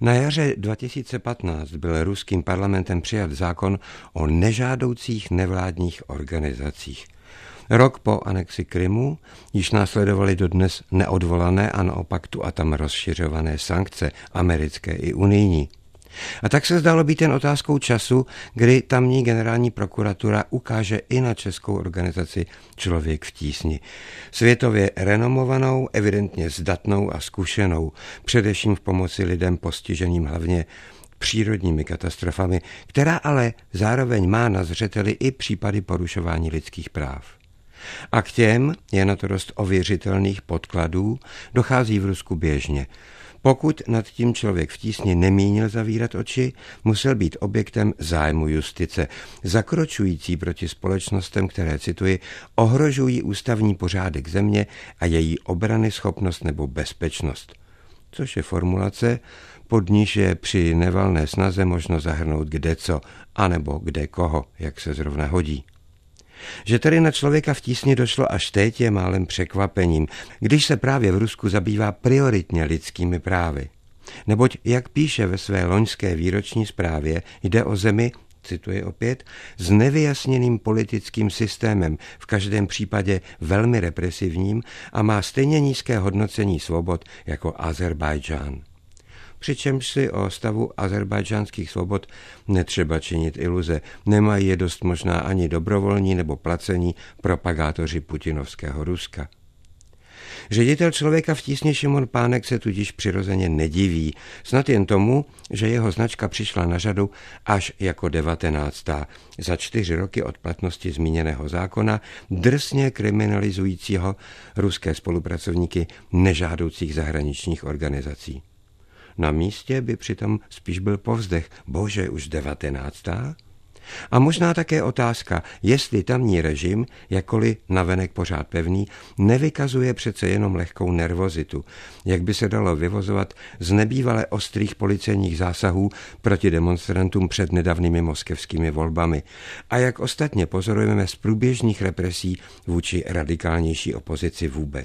Na jaře 2015 byl ruským parlamentem přijat zákon o nežádoucích nevládních organizacích. Rok po anexi Krymu již následovaly dodnes neodvolané a naopak tu a tam rozšiřované sankce, americké i unijní. A tak se zdálo být jen otázkou času, kdy tamní generální prokuratura ukáže i na českou organizaci Člověk v tísni. Světově renomovanou, evidentně zdatnou a zkušenou, především v pomoci lidem postiženým hlavně přírodními katastrofami, která ale zároveň má na zřeteli i případy porušování lidských práv. A k těm je na to dost ověřitelných podkladů, dochází v Rusku běžně. Pokud nad tím Člověk v tísni nemínil zavírat oči, musel být objektem zájmu justice, zakročující proti společnostem, které, cituji, ohrožují ústavní pořádek země a její obranyschopnost nebo bezpečnost. Což je formulace, pod níž je při nevalné snaze možno zahrnout kdeco, anebo kde koho, jak se zrovna hodí. Že tedy na Člověka v tísni došlo až teď, je málem překvapením, když se právě v Rusku zabývá prioritně lidskými právy. Neboť, jak píše ve své loňské výroční zprávě, jde o zemi, cituji opět, s nevyjasněným politickým systémem, v každém případě velmi represivním a má stejně nízké hodnocení svobod jako Azerbajdžán. Přičemž si o stavu azerbajdžánských svobod netřeba činit iluze. Nemají je dost možná ani dobrovolní nebo placení propagátoři putinovského Ruska. Ředitel Člověka v tísni Šimon Pánek se tudíž přirozeně nediví, snad jen tomu, že jeho značka přišla na řadu až jako 19. za 4 roky od platnosti zmíněného zákona, drsně kriminalizujícího ruské spolupracovníky nežádoucích zahraničních organizací. Na místě by přitom spíš byl povzdech, bože, už 19. A možná také otázka, jestli tamní režim, jakkoliv navenek pořád pevný, nevykazuje přece jenom lehkou nervozitu, jak by se dalo vyvozovat z nebývale ostrých policejních zásahů proti demonstrantům před nedávnými moskevskými volbami a jak ostatně pozorujeme z průběžných represí vůči radikálnější opozici vůbec.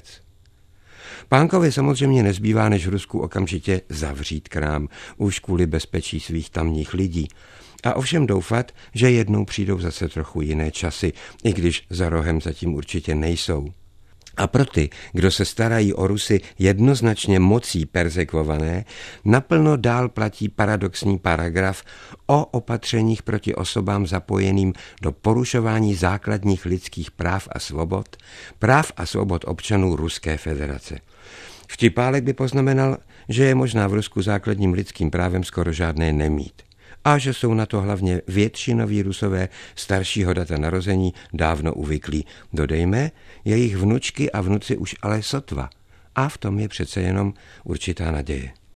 Pánkovi samozřejmě nezbývá, než v Rusku okamžitě zavřít krám, už kvůli bezpečí svých tamních lidí. A ovšem doufat, že jednou přijdou zase trochu jiné časy, i když za rohem zatím určitě nejsou. A pro ty, kdo se starají o Rusy jednoznačně mocí perzekvované, naplno dál platí paradoxní paragraf o opatřeních proti osobám zapojeným do porušování základních lidských práv a svobod občanů Ruské federace. Vtipálek by poznamenal, že je možná v Rusku základním lidským právem skoro žádné nemít. A že jsou na to hlavně většinoví Rusové staršího data narození dávno uvyklí. Dodejme, jejich vnučky a vnuci už ale sotva. A v tom je přece jenom určitá naděje.